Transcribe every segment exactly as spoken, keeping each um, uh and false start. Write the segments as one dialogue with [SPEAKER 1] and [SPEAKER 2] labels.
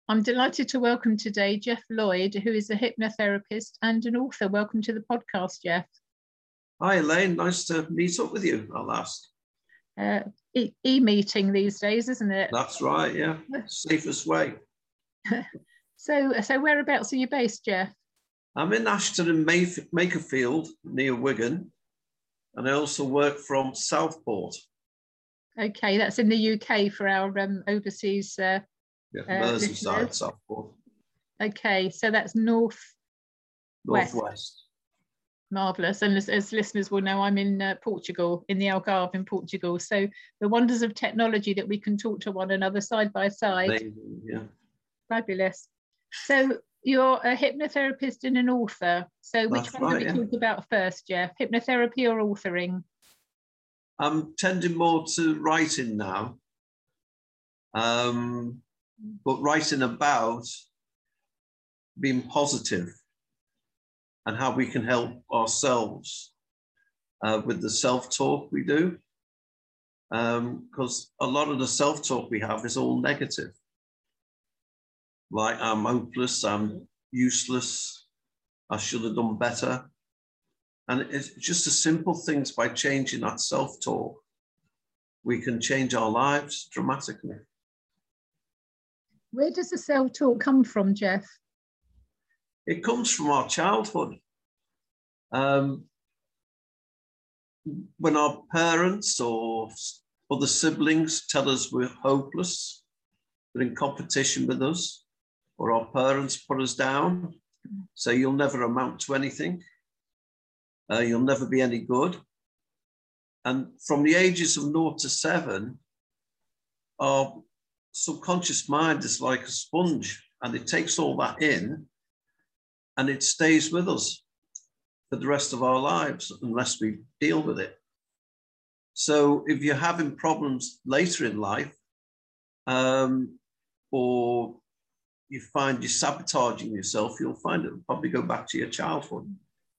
[SPEAKER 1] I'm delighted to welcome today Jeff Lloyd, who is a hypnotherapist and an author. Welcome to the podcast, Jeff.
[SPEAKER 2] Hi, Elaine. Nice to meet up with you at last.
[SPEAKER 1] Uh, e- e-meeting these days, isn't it?
[SPEAKER 2] That's right, yeah. Safest way.
[SPEAKER 1] so, so whereabouts are you based, Jeff?
[SPEAKER 2] I'm in Ashton and Mayf- Makerfield, near Wigan, and I also work from Southport.
[SPEAKER 1] Okay, that's in the U K for our um, overseas uh,
[SPEAKER 2] Yeah,
[SPEAKER 1] uh,
[SPEAKER 2] Merseyside, Southport.
[SPEAKER 1] Okay, so that's north
[SPEAKER 2] Northwest.
[SPEAKER 1] Marvellous. And as, as listeners will know, I'm in uh, Portugal, in the Algarve in Portugal. So the wonders of technology that we can talk to one another side by side.
[SPEAKER 2] Amazing, yeah.
[SPEAKER 1] Fabulous. So you're a hypnotherapist and an author. So which
[SPEAKER 2] That's
[SPEAKER 1] one
[SPEAKER 2] right,
[SPEAKER 1] do we
[SPEAKER 2] yeah.
[SPEAKER 1] talk about first, Jeff? Hypnotherapy or authoring?
[SPEAKER 2] I'm tending more to writing now, um, but writing about being positive and how we can help ourselves uh, with the self-talk we do. Because um, a lot of the self-talk we have is all negative. Like, I'm hopeless, I'm useless, I should have done better. And it's just the simple things. By changing that self-talk, we can change our lives dramatically.
[SPEAKER 1] Where does the self-talk come from, Jeff?
[SPEAKER 2] It comes from our childhood. Um, when our parents or other siblings tell us we're hopeless, they're in competition with us, or our parents put us down, say you'll never amount to anything, uh, you'll never be any good. And from the ages of naught to seven, our subconscious mind is like a sponge, and it takes all that in and it stays with us for the rest of our lives unless we deal with it. So if you're having problems later in life, um, or you find you're sabotaging yourself, you'll find it will probably go back to your childhood.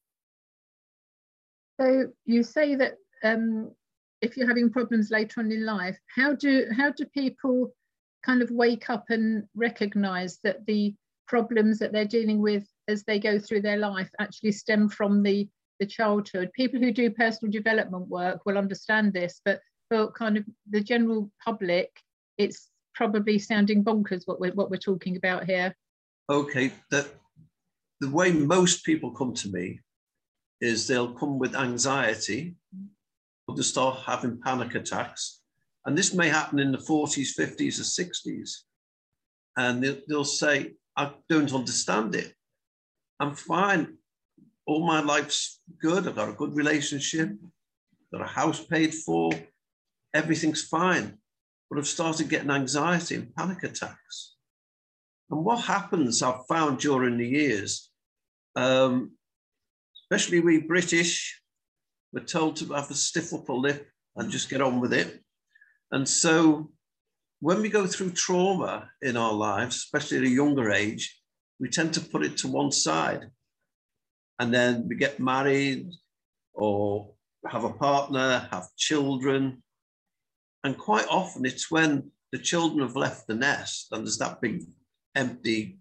[SPEAKER 1] So you say that um, if you're having problems later on in life, how do how do people kind of wake up and recognize that the problems that they're dealing with as they go through their life actually stem from the the childhood? People who do personal development work will understand this, but for kind of the general public, it's probably sounding bonkers what we're what we're talking about here.
[SPEAKER 2] Okay, that the way most people come to me is they'll come with anxiety, or they start having panic attacks, and this may happen in the forties, fifties, or sixties, and they'll, they'll say, "I don't understand it. I'm fine. All my life's good. I've got a good relationship, got a house paid for, everything's fine. But I've started getting anxiety and panic attacks." And what happens, I've found during the years, um, especially we British, we're told to have a stiff upper lip and just get on with it. And so when we go through trauma in our lives, especially at a younger age, we tend to put it to one side. And then we get married or have a partner, have children. And quite often it's when the children have left the nest and there's that big empty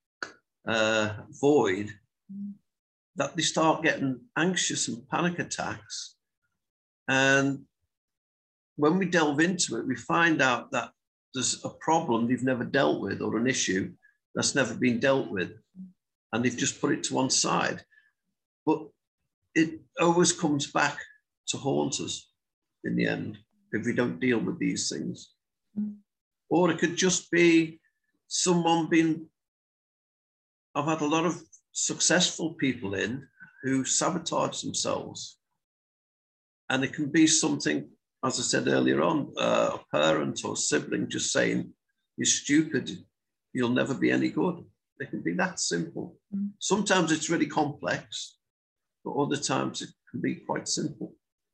[SPEAKER 2] uh, void that they start getting anxious and panic attacks. And when we delve into it, we find out that there's a problem they've never dealt with, or an issue that's never been dealt with, and they've just put it to one side. But it always comes back to haunt us in the end if we don't deal with these things. Mm. Or it could just be someone being, I've had a lot of successful people in who sabotage themselves. And it can be something, as I said earlier on, uh, a parent or a sibling just saying, "You're stupid, you'll never be any good." It can be that simple. Mm. Sometimes it's really complex, but other times it can be quite simple.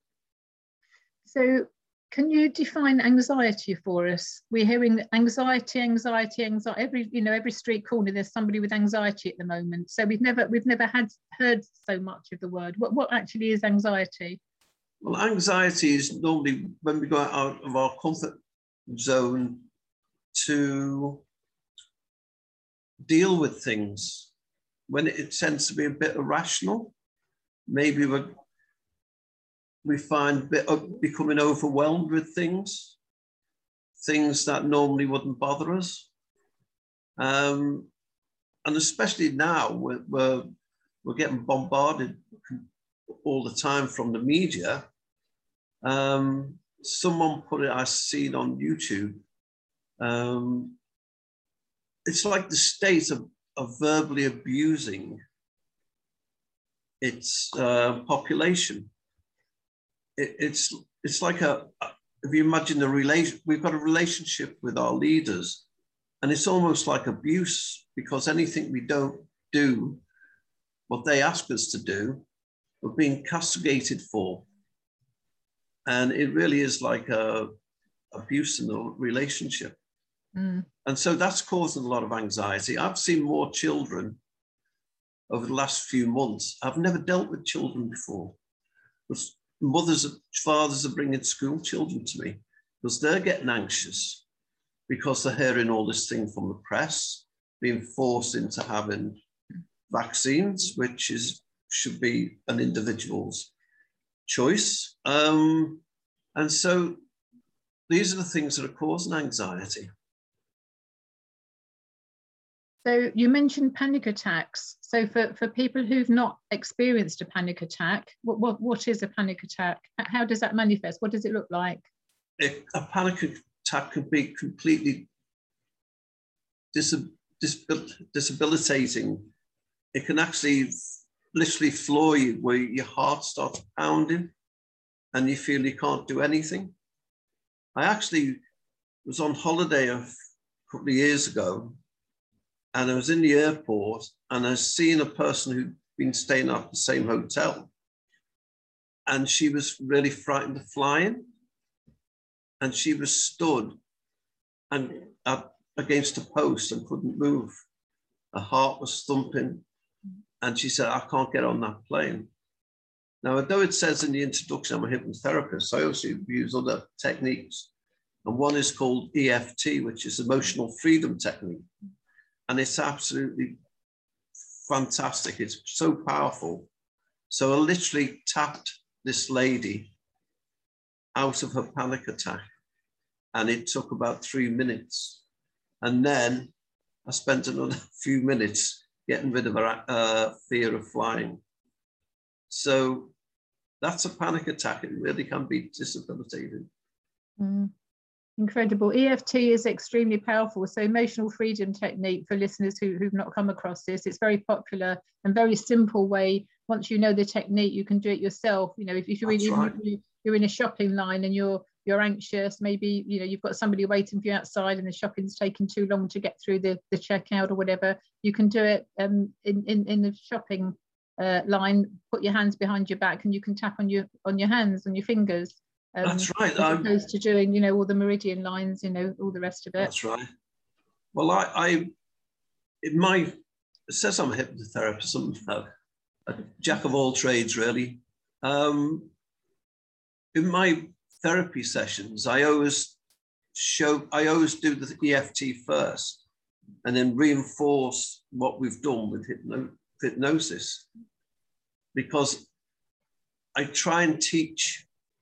[SPEAKER 1] So can you define anxiety for us? We're hearing anxiety, anxiety, anxiety. Every, you know, every street corner, there's somebody with anxiety at the moment. So we've never, we've never had heard so much of the word. What, what actually is anxiety?
[SPEAKER 2] Well, anxiety is normally when we go out of our comfort zone to deal with things when it tends to be a bit irrational. Maybe we're, we find a bit of becoming overwhelmed with things, things that normally wouldn't bother us. Um, and especially now, we're, we're, we're getting bombarded all the time from the media. Um, someone put it, I've seen on YouTube, um, it's like the state of, of verbally abusing its uh, population. It, it's, it's like a, if you imagine the relation, we've got a relationship with our leaders, and it's almost like abuse, because anything we don't do, what they ask us to do, we're being castigated for. And it really is like a abuse in the relationship. Mm. And so that's causing a lot of anxiety. I've seen more children over the last few months. I've never dealt with children before. Mothers, fathers are bringing school children to me because they're getting anxious because they're hearing all this thing from the press, being forced into having vaccines, which is should be an individual's choice. Um, and so these are the things that are causing anxiety.
[SPEAKER 1] So you mentioned panic attacks. So for, for people who've not experienced a panic attack, what, what, what is a panic attack? How does that manifest? What does it look like?
[SPEAKER 2] It, a panic attack can be completely disab disab disabilitating. It can actually literally floor you, where your heart starts pounding and you feel you can't do anything. I actually was on holiday a couple of years ago, and I was in the airport, and I was seeing a person who'd been staying at the same hotel, and she was really frightened of flying, and she was stood and up against a post and couldn't move. Her heart was thumping, and she said, I can't get on that plane. Now, although it says in the introduction I'm a hypnotherapist, I also use other techniques. And one is called E F T, which is emotional freedom technique. And it's absolutely fantastic. It's so powerful. So I literally tapped this lady out of her panic attack, and it took about three minutes. And then I spent another few minutes getting rid of her uh, fear of flying. So that's a panic attack. It really can be debilitating.
[SPEAKER 1] Mm. Incredible. E F T is extremely powerful. So emotional freedom technique, for listeners who, who've not come across this, it's very popular and very simple way. Once you know the technique, you can do it yourself. You know, if, if you're, really, right. if you're in a shopping line and you're you're anxious, maybe, you know, you've got somebody waiting for you outside and the shopping's taking too long to get through the, the checkout or whatever, you can do it um, in, in, in the shopping uh, line, put your hands behind your back, and you can tap on your on your hands, on your fingers. Um,
[SPEAKER 2] that's right.
[SPEAKER 1] As opposed to doing, you know, all the meridian lines, you know, all the rest of it.
[SPEAKER 2] That's right. Well, I, I in my, it says I'm a hypnotherapist, I'm a, a jack of all trades, really. Um, in my therapy sessions, I always show, I always do the E F T first, and then reinforce what we've done with hypno, hypnosis, because I try and teach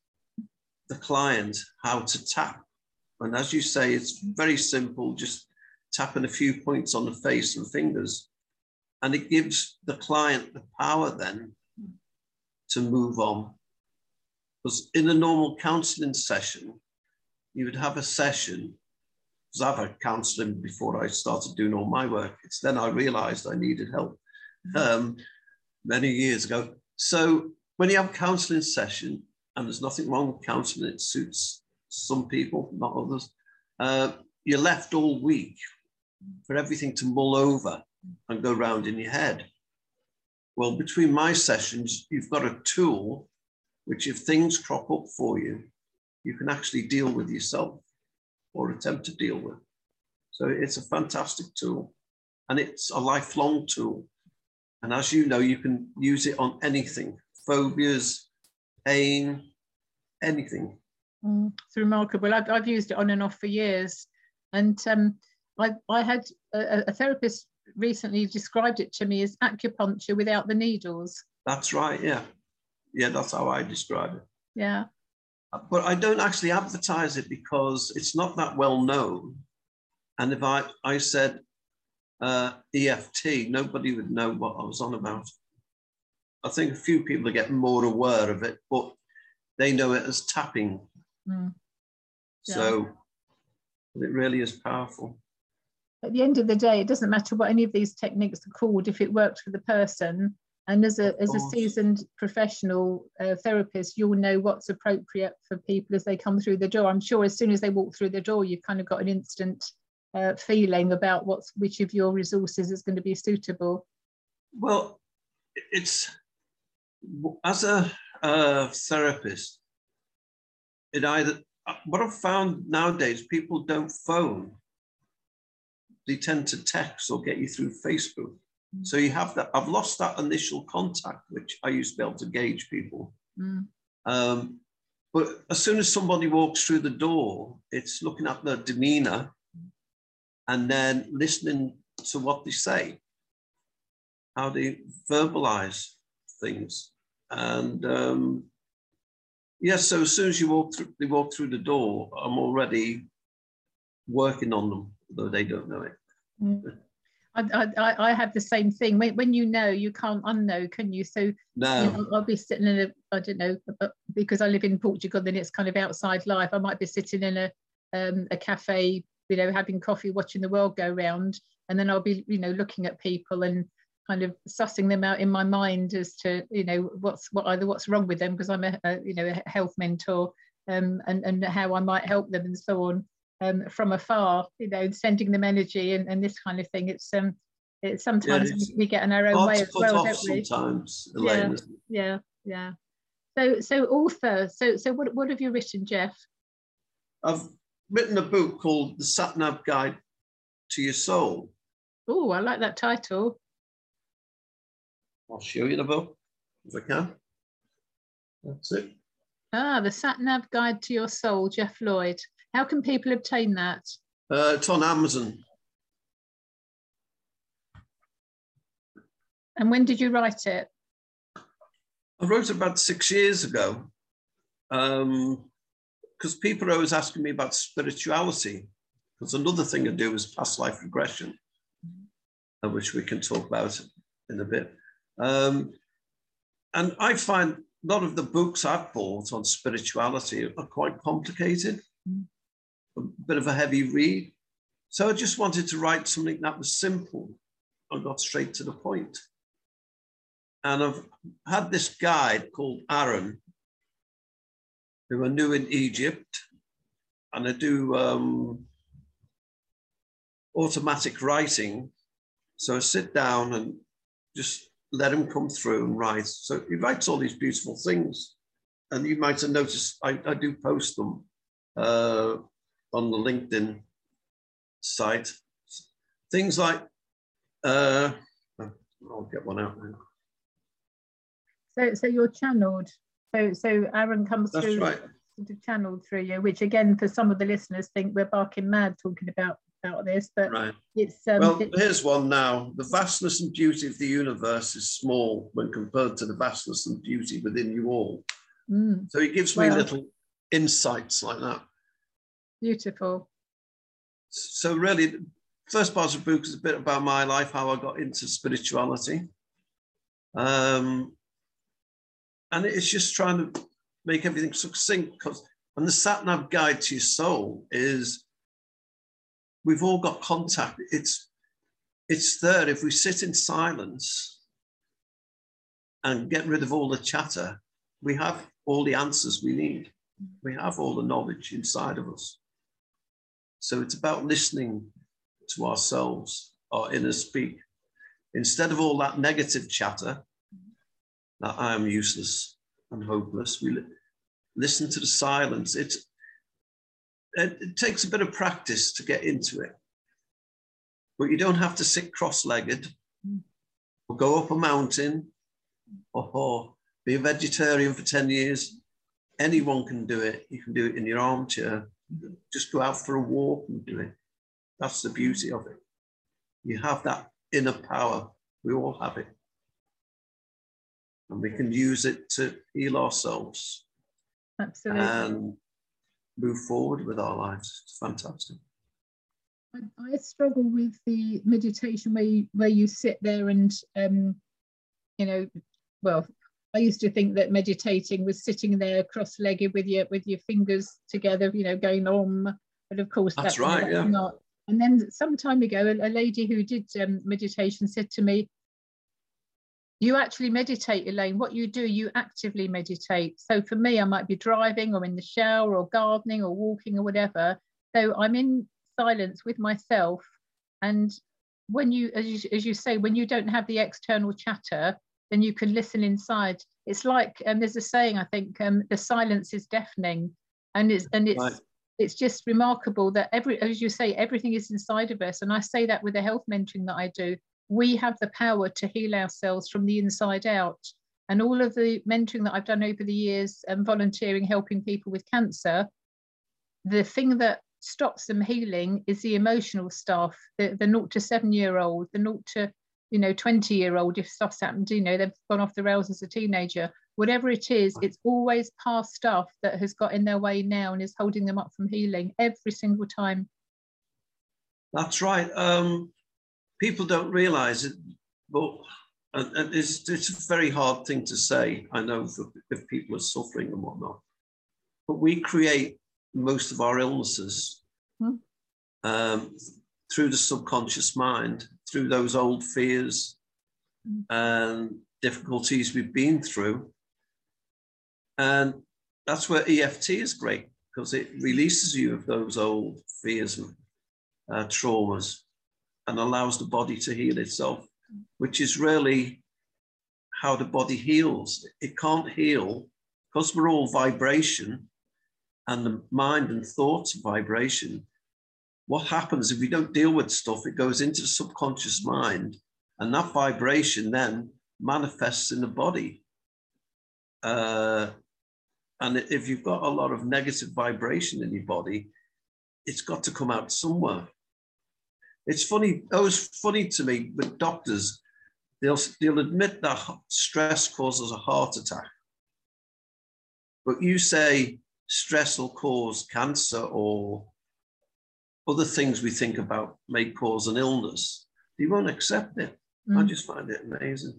[SPEAKER 2] the client how to tap. And as you say, it's very simple, just tapping a few points on the face and fingers. And it gives the client the power then to move on. Because in a normal counseling session, you would have a session, because I've had counseling before I started doing all my work. It's then I realized I needed help um, many years ago. So when you have a counseling session, and there's nothing wrong with counseling, it suits some people, not others, uh, you're left all week for everything to mull over and go round in your head. Well, between my sessions, you've got a tool which, if things crop up for you, you can actually deal with yourself or attempt to deal with. So it's a fantastic tool, and it's a lifelong tool. And as you know, you can use it on anything, phobias, pain, anything.
[SPEAKER 1] Mm, it's remarkable. I've, I've used it on and off for years. And um, I, I had a, a therapist recently described it to me as acupuncture without the needles.
[SPEAKER 2] That's right, yeah. Yeah, that's how I describe it.
[SPEAKER 1] Yeah.
[SPEAKER 2] But I don't actually advertise it because it's not that well known. And if I, I said uh, E F T, nobody would know what I was on about. I think a few people are getting more aware of it, but they know it as tapping.
[SPEAKER 1] Mm. Yeah.
[SPEAKER 2] So it really is powerful.
[SPEAKER 1] At the end of the day, it doesn't matter what any of these techniques are called if it works for the person. And as a, as a seasoned professional uh, therapist, you'll know what's appropriate for people as they come through the door. I'm sure as soon as they walk through the door, you've kind of got an instant uh, feeling about what's which of your resources is going to be suitable.
[SPEAKER 2] Well, it's, as a uh, therapist, it either, what I've found nowadays, people don't phone. They tend to text or get you through Facebook. Mm. So you have that, I've lost that initial contact, which I used to be able to gauge people. Mm. Um, but as soon as somebody walks through the door, it's looking at their demeanor and then listening to what they say, how they verbalize things. And um, yes, yeah, so as soon as you walk through, they walk through the door, I'm already working on them, though they don't know it.
[SPEAKER 1] Mm. I, I, I have the same thing. When, when you know, you can't unknow, can you? So
[SPEAKER 2] no.
[SPEAKER 1] You know, I'll be sitting in a, I don't know, because I live in Portugal, then it's kind of outside life. I might be sitting in a um, a cafe, you know, having coffee, watching the world go round, and then I'll be, you know, looking at people and kind of sussing them out in my mind as to, you know, what's what either what's wrong with them, because I'm a, a you know a health mentor, um, and and how I might help them and so on. Um, from afar, you know, sending them energy and, and this kind of thing. It's um, it's sometimes yeah, it's we get in our own way as well, don't we?
[SPEAKER 2] Sometimes, Elaine,
[SPEAKER 1] yeah, yeah, yeah. So, so author. So, so what what have you written, Jeff?
[SPEAKER 2] I've written a book called The Sat Nav Guide to Your Soul.
[SPEAKER 1] Oh, I like that title.
[SPEAKER 2] I'll show you the book if I can. That's it.
[SPEAKER 1] Ah, The Sat Nav Guide to Your Soul, Jeff Lloyd. How can people obtain that?
[SPEAKER 2] Uh, it's on Amazon.
[SPEAKER 1] And when did you write it?
[SPEAKER 2] I wrote it about six years ago, um, because people are always asking me about spirituality, because another thing I do is past life regression, mm-hmm. which we can talk about in a bit. Um, and I find a lot of the books I've bought on spirituality are quite complicated. Mm-hmm. A bit of a heavy read. So I just wanted to write something that was simple and got straight to the point. And I've had this guide called Aaron, who I knew in Egypt, and I do um, automatic writing. So I sit down and just let him come through and write. So he writes all these beautiful things. And you might have noticed I, I do post them uh, on the LinkedIn site. Things like, uh, I'll get one out now.
[SPEAKER 1] So, so you're channeled. So, so Aaron comes
[SPEAKER 2] That's
[SPEAKER 1] through,
[SPEAKER 2] right.
[SPEAKER 1] sort of channeled through you, which again, for some of the listeners, think we're barking mad talking about about this, but
[SPEAKER 2] right.
[SPEAKER 1] it's. Um,
[SPEAKER 2] well,
[SPEAKER 1] it's,
[SPEAKER 2] here's one now. The vastness and beauty of the universe is small when compared to the vastness and beauty within you all. Mm, so he gives me well, little insights like that.
[SPEAKER 1] Beautiful.
[SPEAKER 2] So really, the first part of the book is a bit about my life, how I got into spirituality. Um, and it's just trying to make everything succinct, because and the Sat Nav Guide to Your Soul is, we've all got contact. It's, it's there. If we sit in silence and get rid of all the chatter, we have all the answers we need. We have all the knowledge inside of us. So it's about listening to ourselves, our inner speak. Instead of all that negative chatter, that I am useless and hopeless, we li listen to the silence. It, it, it takes a bit of practice to get into it, but you don't have to sit cross-legged or go up a mountain or, or be a vegetarian for ten years. Anyone can do it. You can do it in your armchair. Just go out for a walk and do it. That's the beauty of it. You have that inner power. We all have it. And we can use it to heal ourselves.
[SPEAKER 1] Absolutely.
[SPEAKER 2] And move forward with our lives. It's fantastic.
[SPEAKER 1] I, I struggle with the meditation where you, where you sit there and, um, you know, well, I used to think that meditating was sitting there cross-legged with your with your fingers together, you know, going on. But of course,
[SPEAKER 2] that's
[SPEAKER 1] that,
[SPEAKER 2] right.
[SPEAKER 1] that's
[SPEAKER 2] yeah.
[SPEAKER 1] not. And then some time ago, a, a lady who did um, meditation said to me, "You actually meditate, Elaine. What you do, you actively meditate." So for me, I might be driving or in the shower or gardening or walking or whatever. So I'm in silence with myself. And when you, as you, as you say, when you don't have the external chatter, then you can listen inside. It's like, um, there's a saying, I think, um, the silence is deafening. And it's, and it's, right. It's just remarkable that every, as you say, everything is inside of us. And I say that with the health mentoring that I do. We have the power to heal ourselves from the inside out. And all of the mentoring that I've done over the years and volunteering, helping people with cancer, the thing that stops them healing is the emotional stuff, the, the naught to seven year old, the naught to, you know, twenty year old, if stuff's happened, you know, they've gone off the rails as a teenager, whatever it is, it's always past stuff that has got in their way now and is holding them up from healing every single time.
[SPEAKER 2] That's right. Um, people don't realize it, but and it's, it's a very hard thing to say, I know, for, if people are suffering and whatnot, but we create most of our illnesses hmm. um, through the subconscious mind, through those old fears hmm. and difficulties we've been through. And that's where E F T is great, because it releases you of those old fears and uh, traumas and allows the body to heal itself, which is really how the body heals. It can't heal because we're all vibration, and the mind and thoughts are vibration. What happens if we don't deal with stuff? It goes into the subconscious mind, and that vibration then manifests in the body. Uh, and if you've got a lot of negative vibration in your body, it's got to come out somewhere. It's funny, it was funny to me with doctors, they'll, they'll admit that stress causes a heart attack. But you say stress will cause cancer or other things we think about may cause an illness. They won't accept it. Mm. I just find it amazing.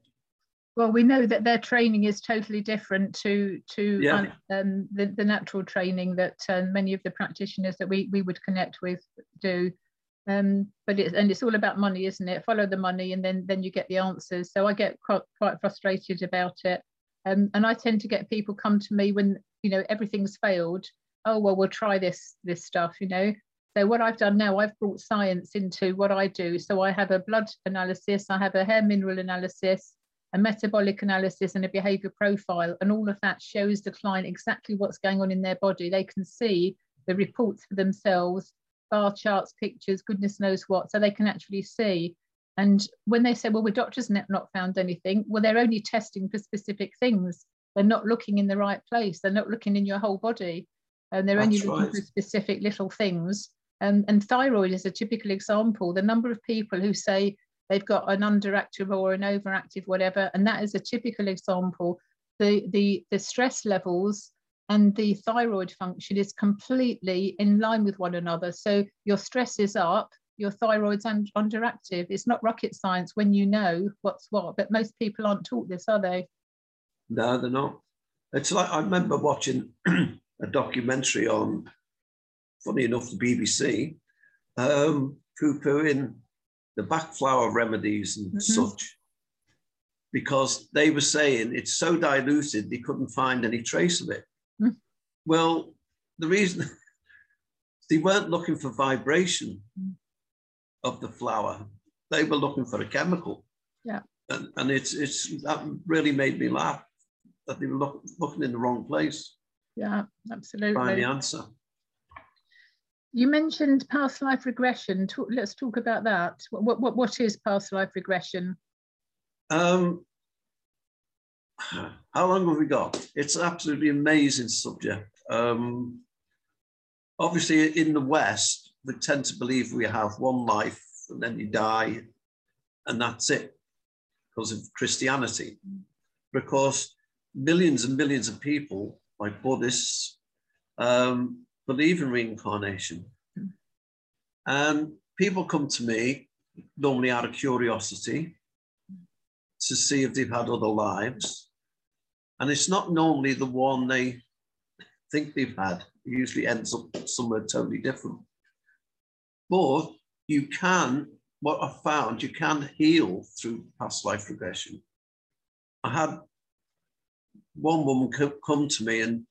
[SPEAKER 1] Well, we know that their training is totally different to to
[SPEAKER 2] yeah.
[SPEAKER 1] um, the, the natural training that uh, many of the practitioners that we, we would connect with do. Um, but it's, and it's all about money, isn't it? Follow the money and then, then you get the answers. So I get quite, quite frustrated about it. Um, and I tend to get people come to me when, you know, everything's failed. Oh, well, we'll try this, this stuff, you know. So what I've done now, I've brought science into what I do. So I have a blood analysis, I have a hair mineral analysis, a metabolic analysis and a behavior profile. And all of that shows the client exactly what's going on in their body. They can see the reports for themselves, bar charts, pictures, goodness knows what, so they can actually see. And when they say, well, the doctor's not found anything, well, they're only testing for specific things. They're not looking in the right place. They're not looking in your whole body. And they're That's only looking right. for specific little things. Um, and thyroid is a typical example. The number of people who say they've got an underactive or an overactive whatever, and that is a typical example. The, the, the stress levels and the thyroid function is completely in line with one another. So your stress is up, your thyroid's un underactive. It's not rocket science when you know what's what, but most people aren't taught this, are they?
[SPEAKER 2] No, they're not. It's like, I remember watching a documentary on, funny enough, the B B C, um, poo-pooing the back flower remedies and mm-hmm. such, because they were saying it's so diluted, they couldn't find any trace of it. Mm. Well, the reason, they weren't looking for vibration mm. of the flower. They were looking for a chemical.
[SPEAKER 1] Yeah.
[SPEAKER 2] And, and it's, it's, that really made me laugh, that they were look, looking in the wrong place.
[SPEAKER 1] Yeah, absolutely.
[SPEAKER 2] Find the answer.
[SPEAKER 1] You mentioned past life regression. Talk, let's talk about that. What, what, what is past life regression?
[SPEAKER 2] Um, how long have we got? It's an absolutely amazing subject. Um, obviously, in the West, we tend to believe we have one life and then you die and that's it, because of Christianity. Because millions and millions of people, like Buddhists, um, believe in reincarnation. And people come to me normally out of curiosity to see if they've had other lives. And it's not normally the one they think they've had. It usually ends up somewhere totally different. But you can, what I found, you can heal through past life regression. I had one woman come to me and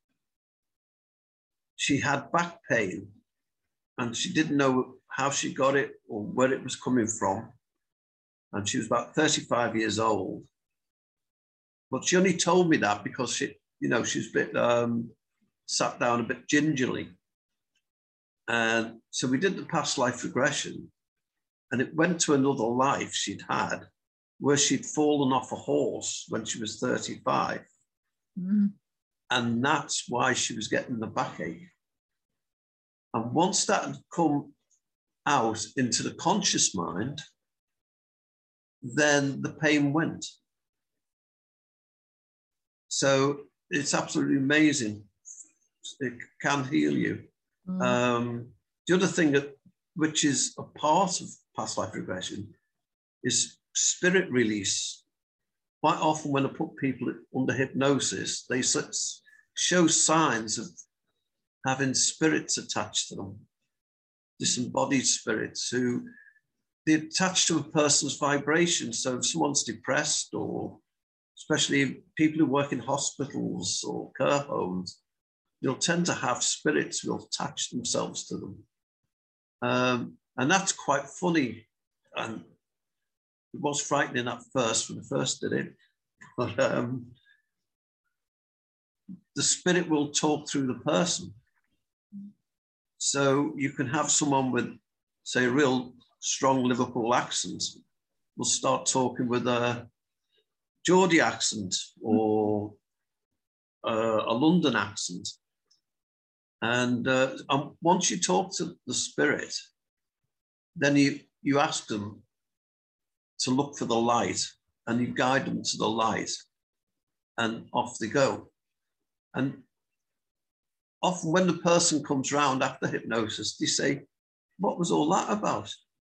[SPEAKER 2] she had back pain and she didn't know how she got it or where it was coming from. And she was about thirty-five years old. But she only told me that because she, you know, she's a bit um, sat down a bit gingerly. And so we did the past life regression, and it went to another life she'd had where she'd fallen off a horse when she was thirty-five. Mm. And that's why she was getting the backache. And once that had come out into the conscious mind, then the pain went. So it's absolutely amazing. It can heal you. Mm. Um, the other thing that, which is a part of past life regression, is spirit release. Quite often when I put people under hypnosis, they show signs of having spirits attached to them, disembodied spirits who they attach to a person's vibration. So if someone's depressed, or especially people who work in hospitals or care homes, they'll tend to have spirits who will attach themselves to them. Um, and that's quite funny. And it was frightening at first when I first did it. But um, the spirit will talk through the person. So you can have someone with, say, a real strong Liverpool accent will start talking with a Geordie accent or uh, a London accent. And uh, um, once you talk to the spirit, then you, you ask them to look for the light, and you guide them to the light, and off they go. And often when the person comes round after hypnosis, they say, what was all that about?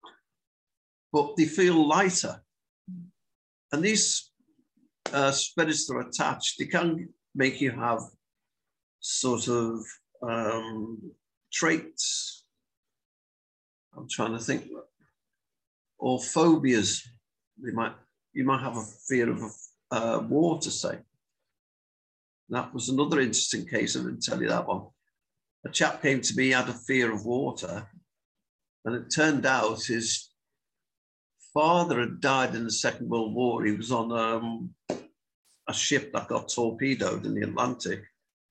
[SPEAKER 2] But they feel lighter. And these uh, spirits that are attached, they can make you have sort of um, traits. I'm trying to think. Or phobias. They might, you might have a fear of uh, water, say. That was another interesting case. I didn't tell you that one. A chap came to me, had a fear of water, and it turned out his father had died in the Second World War. He was on um, a ship that got torpedoed in the Atlantic,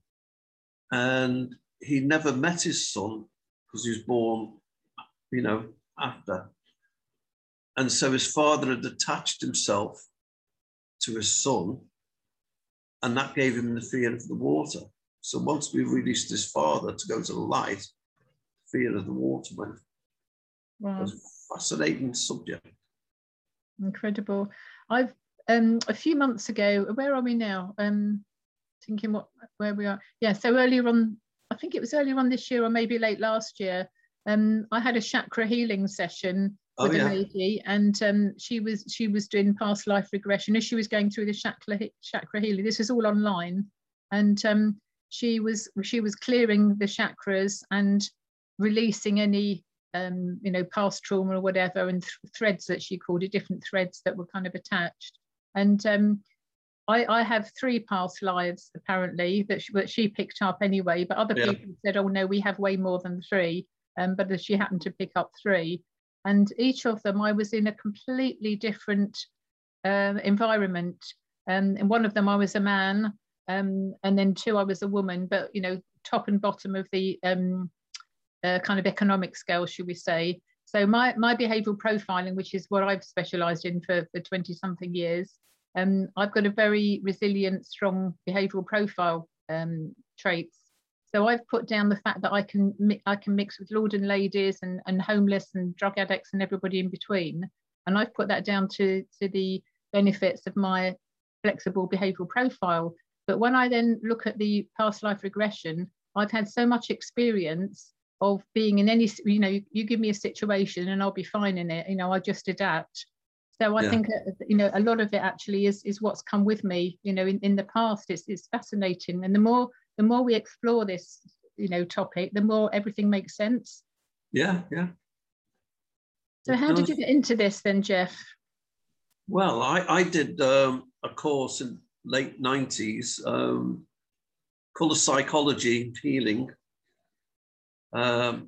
[SPEAKER 2] and he never met his son because he was born, you know, after. And so his father had attached himself to his son, and that gave him the fear of the water. So once we released his father to go to the light, the fear of the water went. Wow. It was a fascinating subject.
[SPEAKER 1] Incredible. I've, um, a few months ago, where are we now? Um, thinking what, where we are. Yeah, so earlier on, I think it was earlier on this year or maybe late last year, um, I had a chakra healing session with oh, yeah. a lady, and um, she was she was doing past life regression as she was going through the chakra chakra healing. This was all online, and um, she was she was clearing the chakras and releasing any um, you know, past trauma or whatever, and th threads that she called it, different threads that were kind of attached. And um, I, I have three past lives apparently that she, that she picked up anyway, but other yeah. people said, oh no, we have way more than three. Um, but she happened to pick up three. And each of them, I was in a completely different uh, environment. Um, and one of them, I was a man, um, and then two, I was a woman, but, you know, top and bottom of the um, uh, kind of economic scale, should we say. So my, my behavioural profiling, which is what I've specialised in for, for twenty something years, um, I've got a very resilient, strong behavioural profile um, traits. So I've put down the fact that I can I can mix with lord and ladies and, and homeless and drug addicts and everybody in between. And I've put that down to, to the benefits of my flexible behavioural profile. But when I then look at the past life regression, I've had so much experience of being in any, you know, you, you give me a situation and I'll be fine in it, you know, I just adapt. So I yeah. think, you know, a lot of it actually is, is what's come with me, you know, in, in the past. It's, it's fascinating. And the more, the more we explore this, you know, topic, the more everything makes sense.
[SPEAKER 2] Yeah, yeah.
[SPEAKER 1] So how did you get into this then, Jeff?
[SPEAKER 2] Well, I, I did um, a course in late nineties um, called Psychology and Healing. Um,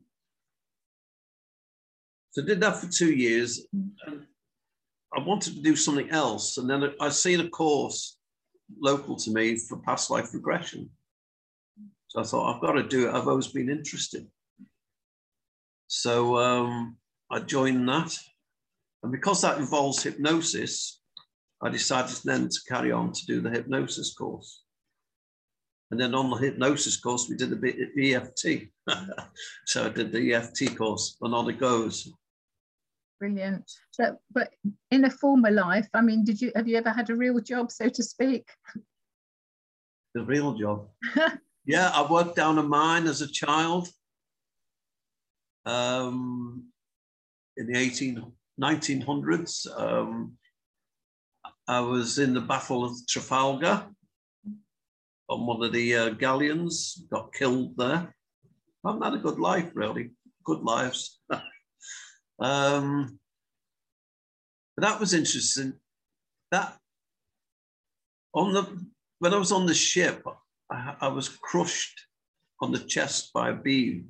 [SPEAKER 2] so I did that for two years. And I wanted to do something else. And then I seen a course local to me for past life regression. So I thought, I've got to do it. I've always been interested. So um, I joined that. And because that involves hypnosis, I decided then to carry on to do the hypnosis course. And then on the hypnosis course, we did a bit of E F T. So I did the E F T course, and on it goes.
[SPEAKER 1] Brilliant. So, but in a former life, I mean, did you have you ever had a real job, so to speak?
[SPEAKER 2] The real job. Yeah, I worked down a mine as a child. Um, in the nineteen hundreds, um, I was in the Battle of Trafalgar on one of the uh, galleons, got killed there. I haven't had a good life, really. Good lives. um, but that was interesting. That on the when I was on the ship, I, I was crushed on the chest by a beam,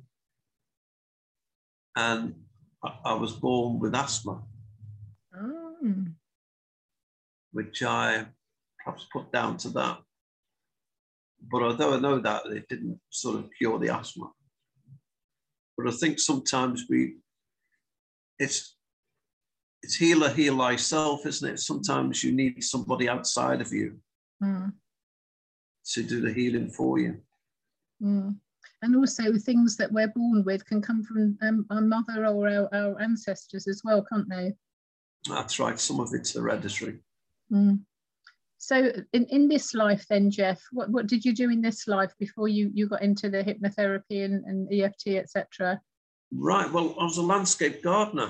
[SPEAKER 2] and I, I was born with asthma,
[SPEAKER 1] oh.
[SPEAKER 2] which I perhaps put down to that. But although I know that, it didn't sort of cure the asthma. But I think sometimes we, it's, it's heal or heal thyself, isn't it? Sometimes you need somebody outside of you mm. to do the healing for you.
[SPEAKER 1] Mm. And also things that we're born with can come from um, our mother or our, our ancestors as well, can't they?
[SPEAKER 2] That's right. Some of it's hereditary.
[SPEAKER 1] Mm. So in, in this life then, Jeff, what, what did you do in this life before you, you got into the hypnotherapy and, and E F T, et cetera?
[SPEAKER 2] Right, well, I was a landscape gardener.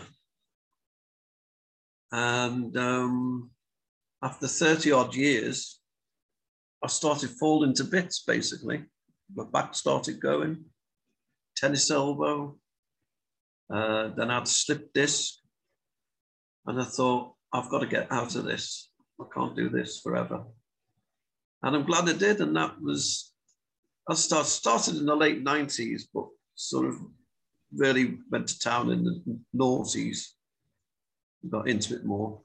[SPEAKER 2] And um, after thirty odd years, I started falling to bits, basically. My back started going, tennis elbow, uh, then I had slip disc. And I thought, I've got to get out of this. I can't do this forever. And I'm glad I did. And that was, I start, started in the late nineties, but sort of really went to town in the noughties, got into it more.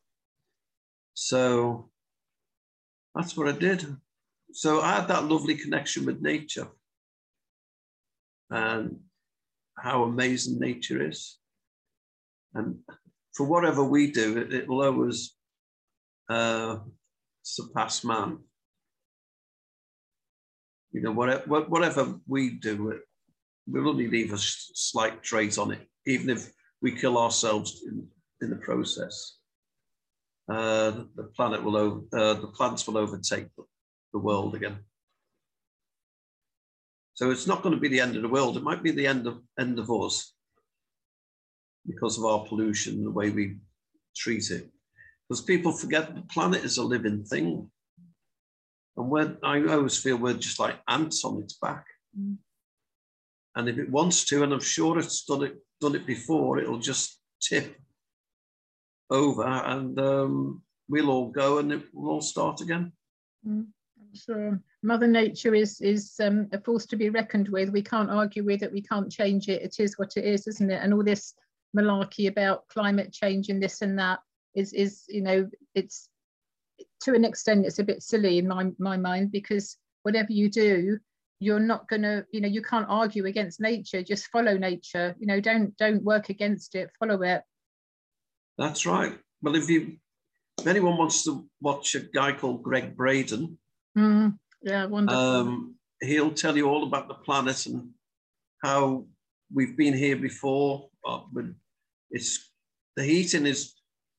[SPEAKER 2] So that's what I did. So I had that lovely connection with nature and how amazing nature is. And for whatever we do, it, it will always uh, surpass man. You know, whatever, whatever we do, it will only leave a slight trace on it, even if we kill ourselves in, in the process. Uh, the planet will, over, uh, the plants will overtake the world again. So it's not going to be the end of the world. It might be the end of end of us because of our pollution, the way we treat it. Because people forget the planet is a living thing. And we're, I always feel we're just like ants on its back. Mm. And if it wants to, and I'm sure it's done it, done it before, it'll just tip over and um, we'll all go and it will all start again.
[SPEAKER 1] Mm. So Mother Nature is, is um, a force to be reckoned with. We can't argue with it. We can't change it. It is what it is, isn't it? And all this malarkey about climate change and this and that is, is you know, it's to an extent, it's a bit silly in my, my mind, because whatever you do, you're not going to, you know, you can't argue against nature. Just follow nature. You know, don't don't work against it. Follow it.
[SPEAKER 2] That's right. Well, if you, if anyone wants to watch a guy called Greg Braden,
[SPEAKER 1] mm, yeah, wonderful.
[SPEAKER 2] Um, he'll tell you all about the planet and how we've been here before. Uh, but it's the heating is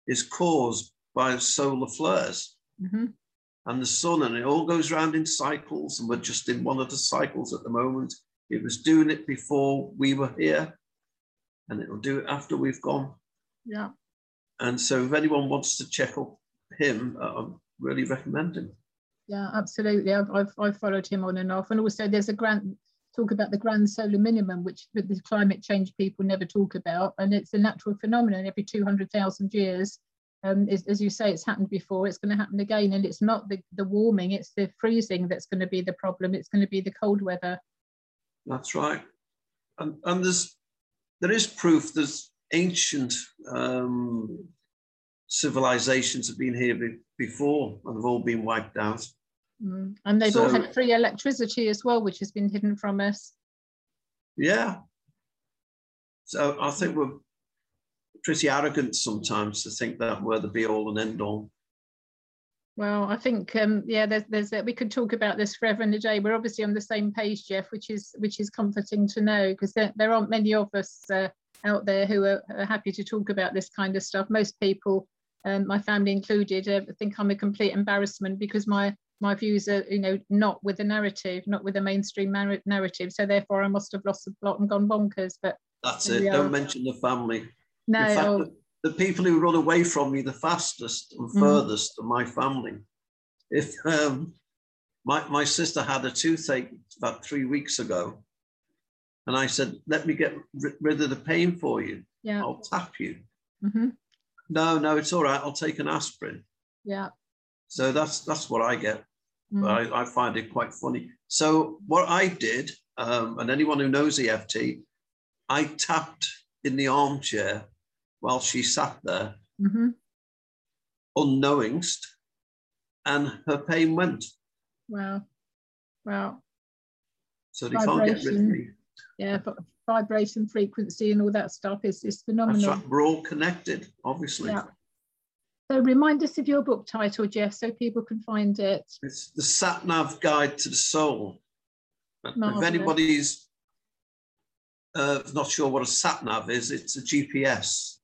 [SPEAKER 2] is caused by solar flares.
[SPEAKER 1] Mm-hmm.
[SPEAKER 2] And the sun, and it all goes around in cycles, and we're just in one of the cycles at the moment. It was doing it before we were here, and it'll do it after we've gone.
[SPEAKER 1] Yeah.
[SPEAKER 2] And so if anyone wants to check up him, uh, I really recommend him.
[SPEAKER 1] Yeah, absolutely. I've, I've, I've followed him on and off. And also there's a grand, talk about the grand solar minimum, which with the climate change people never talk about. And it's a natural phenomenon every two hundred thousand years. Um, as, as you say, it's happened before, it's going to happen again. And it's not the, the warming, it's the freezing that's going to be the problem. It's going to be the cold weather.
[SPEAKER 2] That's right. And, and there's, there is proof there's ancient um, civilizations have been here be, before and have all been wiped out.
[SPEAKER 1] Mm. And they've
[SPEAKER 2] so,
[SPEAKER 1] all had free electricity as well, which has been hidden from us.
[SPEAKER 2] Yeah. So I think we're pretty arrogant sometimes to think that we're the be all and end all.
[SPEAKER 1] Well, I think um, yeah, there's there's a, we could talk about this forever and a day. We're obviously on the same page, Jeff, which is which is comforting to know, because there, there aren't many of us uh, out there who are, are happy to talk about this kind of stuff. Most people, um, my family included, uh, think I'm a complete embarrassment because my my views are, you know, not with the narrative, not with the mainstream narrative. So therefore, I must have lost the plot and gone bonkers. But
[SPEAKER 2] that's it. Don't mention the family.
[SPEAKER 1] No.
[SPEAKER 2] In fact,
[SPEAKER 1] oh,
[SPEAKER 2] the, the people who run away from me the fastest and furthest mm. are my family. If um, my my sister had a toothache about three weeks ago, and I said, "Let me get rid of the pain for you.
[SPEAKER 1] Yeah.
[SPEAKER 2] I'll tap you."
[SPEAKER 1] Mm-hmm.
[SPEAKER 2] No, no, it's all right. I'll take an aspirin.
[SPEAKER 1] Yeah.
[SPEAKER 2] So that's that's what I get.
[SPEAKER 1] Mm.
[SPEAKER 2] I, I find it quite funny. So what I did, um, and anyone who knows E F T, I tapped in the armchair while she sat there,
[SPEAKER 1] mm-hmm.
[SPEAKER 2] unknowingst, and her pain went.
[SPEAKER 1] Wow. Wow.
[SPEAKER 2] So they can't get rid of me.
[SPEAKER 1] Yeah, but vibration, frequency, and all that stuff is, is phenomenal.
[SPEAKER 2] That's right. We're all connected, obviously.
[SPEAKER 1] Yeah. So remind us of your book title, Jeff, so people can find it.
[SPEAKER 2] It's The Sat Nav Guide to the Soul.
[SPEAKER 1] Marvelous.
[SPEAKER 2] If anybody's uh, not sure what a sat nav is, it's a G P S.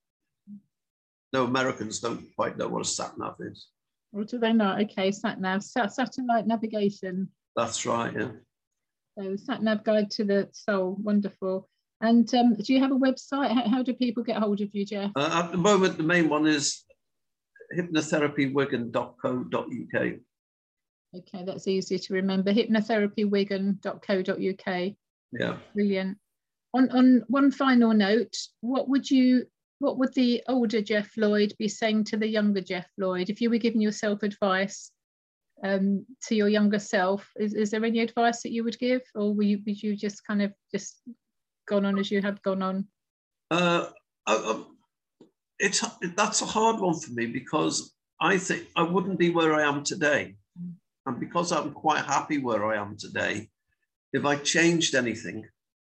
[SPEAKER 2] No, Americans don't quite know what a sat nav is.
[SPEAKER 1] Or do they not? Okay, sat nav, sat satellite navigation.
[SPEAKER 2] That's right, yeah.
[SPEAKER 1] So sat nav guide to the soul, wonderful. And um, do you have a website? How, how do people get hold of you, Jeff?
[SPEAKER 2] Uh, at the moment, the main one is hypnotherapy wigan dot co dot U K.
[SPEAKER 1] Okay, that's easy to remember. hypnotherapy wigan dot co dot U K.
[SPEAKER 2] Yeah.
[SPEAKER 1] Brilliant. On on one final note, what would you what would the older Jeff Lloyd be saying to the younger Jeff Lloyd if you were giving yourself advice um, to your younger self? Is, is there any advice that you would give, or would you, would you just kind of just gone on as you had gone on?
[SPEAKER 2] Uh, I, I, it's that's a hard one for me, because I think I wouldn't be where I am today. And because I'm quite happy where I am today, if I changed anything,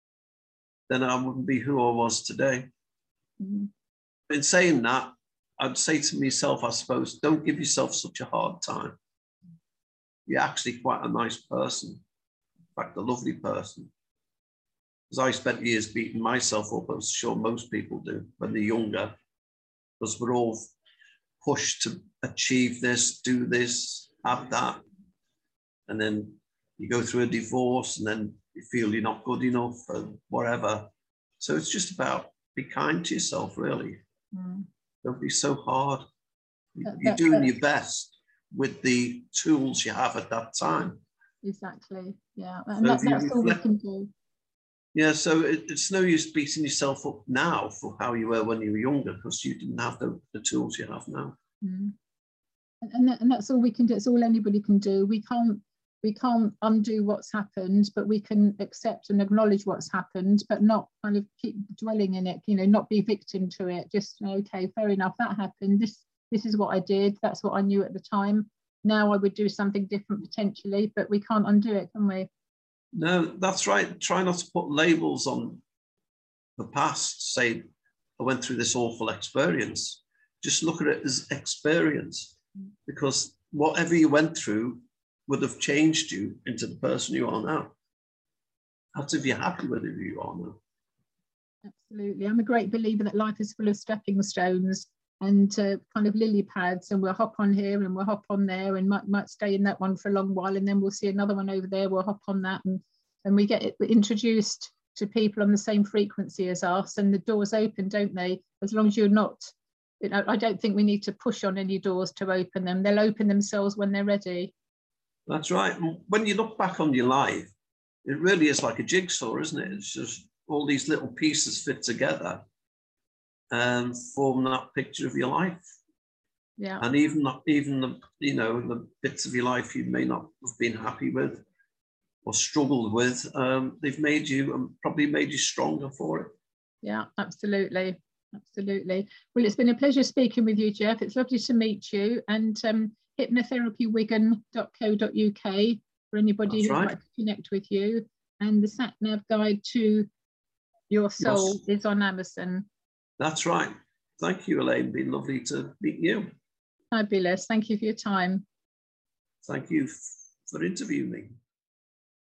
[SPEAKER 2] then I wouldn't be who I was today. Mm-hmm. In saying that, I'd say to myself, I suppose, don't give yourself such a hard time. You're actually quite a nice person. In fact, a lovely person. Because I spent years beating myself up, I'm sure most people do when they're younger, because we're all pushed to achieve this, do this, have that. And then you go through a divorce, and then you feel you're not good enough or whatever. So it's just about be kind to yourself, really. Mm. Don't be so hard. That, you're doing your best with the tools you have at that time.
[SPEAKER 1] Exactly, yeah. And so that, that's reflect, all we can do.
[SPEAKER 2] Yeah, so it, it's no use beating yourself up now for how you were when you were younger, because you didn't have the, the tools you have now.
[SPEAKER 1] Mm. And, that, and that's all we can do. It's all anybody can do. We can't We can't undo what's happened, but we can accept and acknowledge what's happened, but not kind of keep dwelling in it, you know, not be victim to it. Just, okay, fair enough, that happened. This, this is what I did. That's what I knew at the time. Now I would do something different potentially, but we can't undo it, can we?
[SPEAKER 2] No, that's right. Try not to put labels on the past. Say, I went through this awful experience. Just look at it as experience, because whatever you went through would have changed you into the person you are now. That's if you're happy with who you are now.
[SPEAKER 1] Absolutely. I'm a great believer that life is full of stepping stones, and uh, kind of lily pads, and we'll hop on here and we'll hop on there, and might might stay in that one for a long while, and then we'll see another one over there, we'll hop on that, and and we get it introduced to people on the same frequency as us, and the doors open, don't they? As long as you're not, you know, I don't think we need to push on any doors to open them. They'll open themselves when they're ready.
[SPEAKER 2] That's right. When you look back on your life, it really is like a jigsaw, isn't it? It's just all these little pieces fit together and form that picture of your life.
[SPEAKER 1] Yeah.
[SPEAKER 2] And even even the, you know, the bits of your life you may not have been happy with or struggled with, um, they've made you and probably made you stronger for it. Yeah,
[SPEAKER 1] absolutely. Absolutely. Well, it's been a pleasure speaking with you, Jeff. It's lovely to meet you. And um, hypnotherapy wigan dot co dot U K for anybody who'd right. like to connect with you. And the Sat Nav Guide to Your Soul yes. is on Amazon.
[SPEAKER 2] That's right. Thank you, Elaine. It's been lovely to meet you.
[SPEAKER 1] Fabulous. Thank you for your time.
[SPEAKER 2] Thank you for interviewing me.